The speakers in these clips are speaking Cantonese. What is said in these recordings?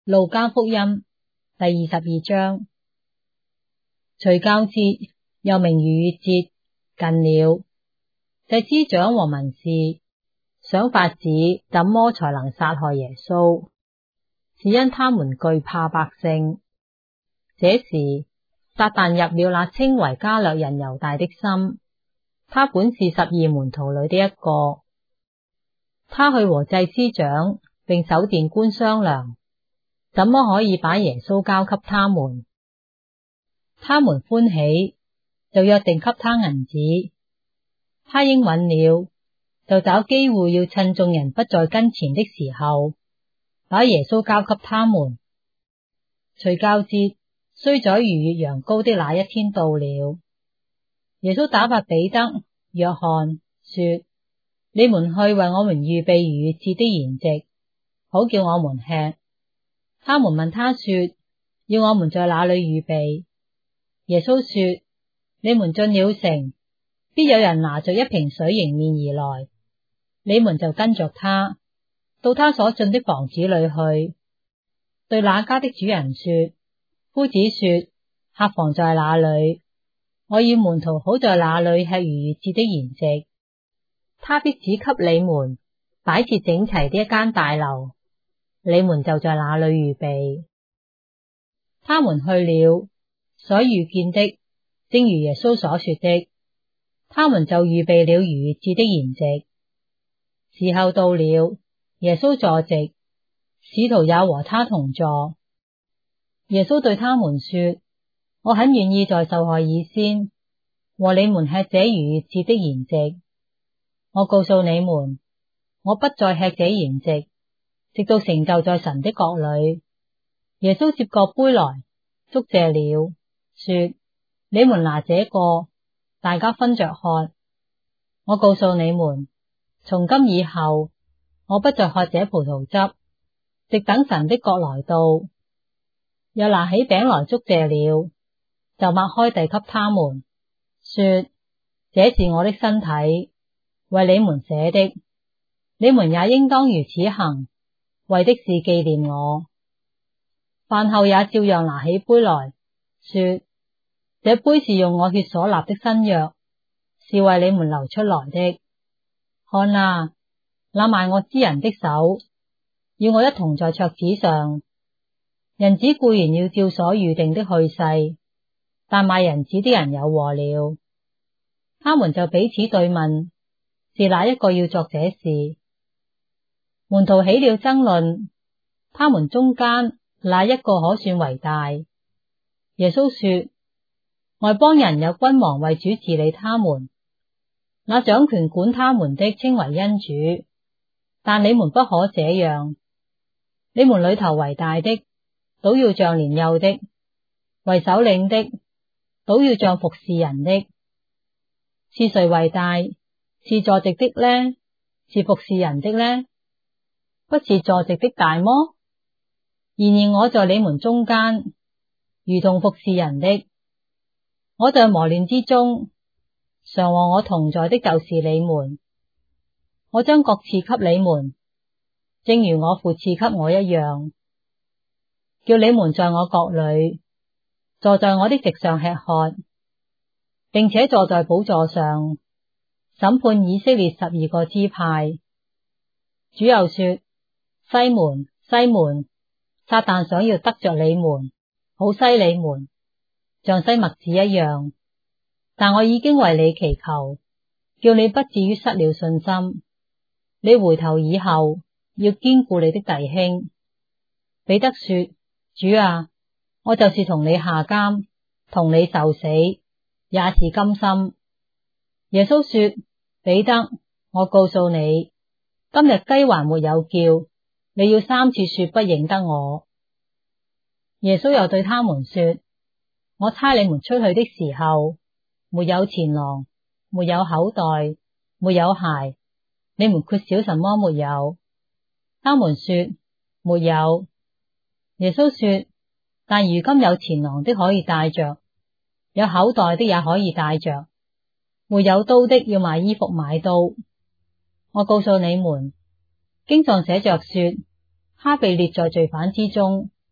路加福音第22章。除酵節又名逾越節近了，祭司長和文士想法子怎麼才能殺害耶穌，是因他們懼怕百姓。這時撒旦入了那稱為加略人猶大的心，他本是12門徒裏的一個。他去和祭司長並守殿官商量，怎麼可以把耶穌交給他們。他們歡喜，就約定給他銀子。他應允了，就找機會要趁眾人不在跟前的時候，把耶穌交給他們。除酵節須宰逾越羊羔的那一天到了，耶穌打發彼得、約翰說：你們去為我們預備逾越節的筵席，好叫我們吃。他們問他說：要我們在哪裏預備？耶穌說：你們進了城，必有人拿着一瓶水迎面而來，你們就跟着他，到他所進的房子裏去，對那家的主人說：夫子說，客房在哪裏？我要門徒好在那裏吃逾越節的筵席。他必指給你們擺設整齊的一間大樓，你們就在那裏預備。他們去了，所遇見的正如耶穌所說的，他們就預備了逾越節的筵席。時候到了，耶穌坐席，使徒也和他同坐。耶穌對他們說：我很願意在受害以先和你們吃這逾越節的筵席。我告訴你們，我不再吃這筵席，直到成就在神的國裏。耶穌接過杯來，祝謝了，說：你們拿這個，大家分着喝。我告訴你們，從今以後，我不再喝這葡萄汁，直等神的國來到。又拿起餅來祝謝了，就擘開遞給他們，說：這是我的身體，為你們捨的，你們也應當如此行，為的是紀念我。飯後也照樣拿起杯來，說：這杯是用我血所立的新約，是為你們流出來的。看啊，那賣我之人的手，與我一同在桌子上。人子固然要照所預定的去世，但賣人子的人有禍了。他們就彼此對問，是哪一個要作這事？門徒起了爭論，他們中間哪一個可算為大？耶穌說：外邦人有君王為主治理他們，那掌權管他們的稱為恩主，但你們不可這樣。你們裏頭為大的，倒要像年幼的；為首領的，倒要像服侍人的。是誰為大？是坐席的呢？是服侍人的呢？不是坐席的大麼？然而我在你們中間，如同服侍人的。我在磨練之中，常和我同在的就是你們。我將國賜給你們，正如我父賜給我一樣，叫你們在我國裏，坐在我的席上吃喝，並且坐在寶座上，審判以色列12個支派。主又說：西門，西門，撒旦想要得着你們，好篩你們，像篩麥子一樣。但我已經為你祈求，叫你不至於失了信心。你回頭以後，要堅固你的弟兄。彼得說：主啊，我就是同你下監，同你受死，也是甘心。耶穌說：彼得，我告訴你，今日雞還沒有叫，你要3次說不認得我。耶穌又對他們說：我差你們出去的時候，沒有錢囊，沒有口袋，沒有鞋，你們缺少什麼沒有？他們說：沒有。耶穌說：但如今有錢囊的可以帶着，有口袋的也可以帶着，沒有刀的要買衣服買刀。我告訴你們，經上寫着說，他被列在罪犯之中，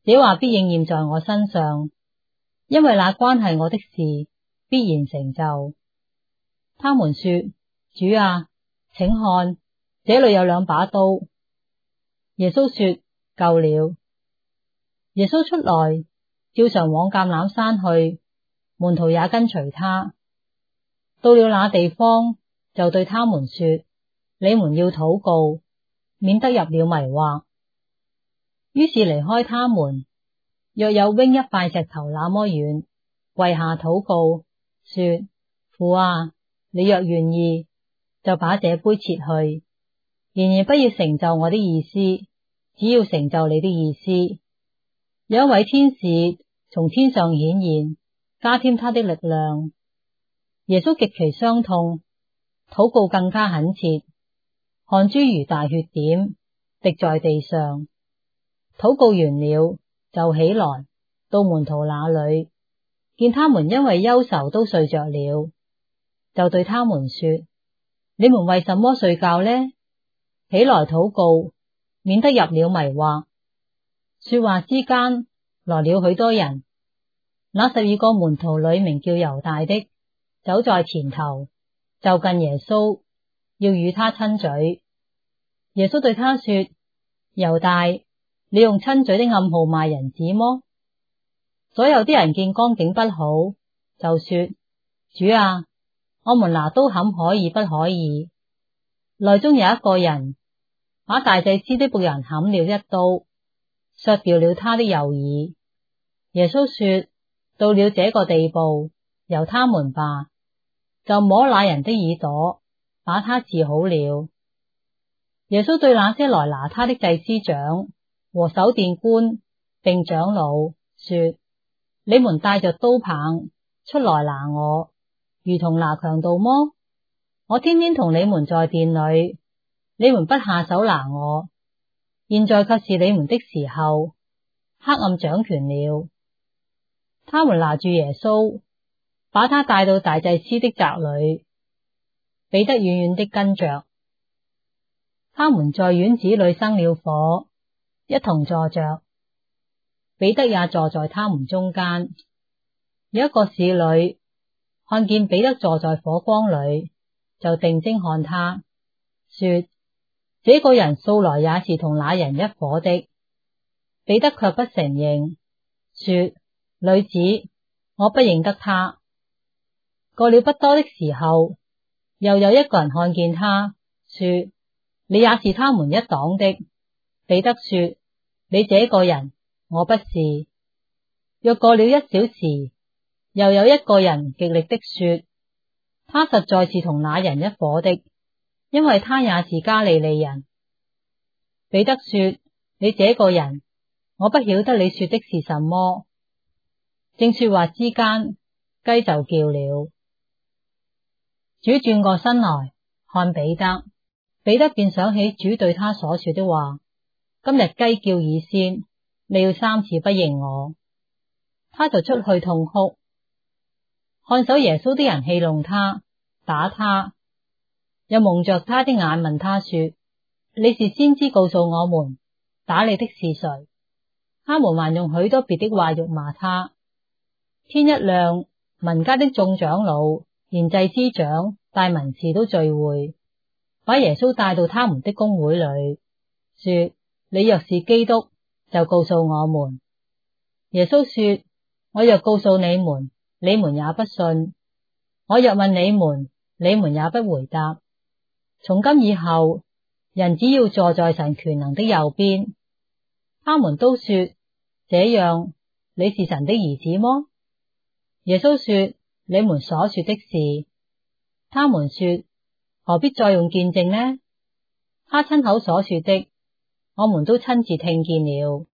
這話必應驗在我身上，因為那關係我的事必然成就。他們說：主啊，請看，這裏有2把刀。耶穌說：夠了。耶穌出來，照常往橄欖山去，門徒也跟隨他。到了那地方，就對他們說：你們要禱告，免得入了迷惑。於是離開他們，約有扔一塊石頭那麼遠，跪下禱告，說：父啊，你若願意，就把這杯撤去，然而不要成就我的意思，只要成就你的意思。有一位天使從天上顯現，加添他的力量。耶穌極其傷痛，禱告更加懇切，汗珠如大血點滴在地上。禱告完了，就起來到門徒那裏，見他們因為憂愁都睡着了，就對他們說：你們為什麼睡覺呢？起來禱告，免得入了迷惑。說話之間，來了許多人。那12個門徒裏名叫猶大的，走在前頭，就近耶穌，要與他親嘴。耶穌對他說：猶大，你用親嘴的暗號賣人子麼？所有啲人見光景不好，就說：主啊，我們拿刀砍可以不可以？內中有一個人把大祭司的僕人砍了一刀，削掉了他的右耳。耶穌說：到了這個地步，由他們吧，就摸那人的耳朵，把他治好了。耶穌對那些來拿他的祭司長和守殿官並長老說：你們帶着刀棒出來拿我，如同拿強盜麼？我天天同你們在殿裏，你們不下手拿我，現在卻是你們的時候，黑暗掌權了。他們拿住耶穌，把他帶到大祭司的宅裏，彼得遠遠的跟着。他們在院子裏生了火，一同坐着，彼得也坐在他們中間。有一個使女看見彼得坐在火光裏，就定睛看他，說：這個人素來也是同那人一夥的。彼得卻不承認，說：女子，我不認得他。過了不多的時候，又有一個人看見他，說：你也是他們一黨的。彼得說：你這個人，我不是。約過了1小時，又有一個人極力的說：他實在是同那人一夥的，因為他也是加利利人。彼得說：你這個人，我不曉得你說的是什麼。正說話之間，雞就叫了。主轉過身來看彼得，彼得便想起主對他所說的話：今日雞叫以先，你要3次不認我。他就出去痛哭。看守耶穌的人戲弄他，打他，又蒙着他的眼問他說：你是先知，告訴我們，打你的是誰？他們還用許多別的話辱罵他。天一亮，民間的眾長老、連祭司長、大文士都聚會，把耶穌帶到他們的公會裏，說：你若是基督，就告訴我們。耶穌說：我若告訴你們，你們也不信；我若問你們，你們也不回答。從今以後，人只要坐在神權能的右邊。他們都說：這樣，你是神的兒子麼？耶穌說：你們所說的是。他們說：何必再用見證呢？他親口所說的，我們都親自聽見了。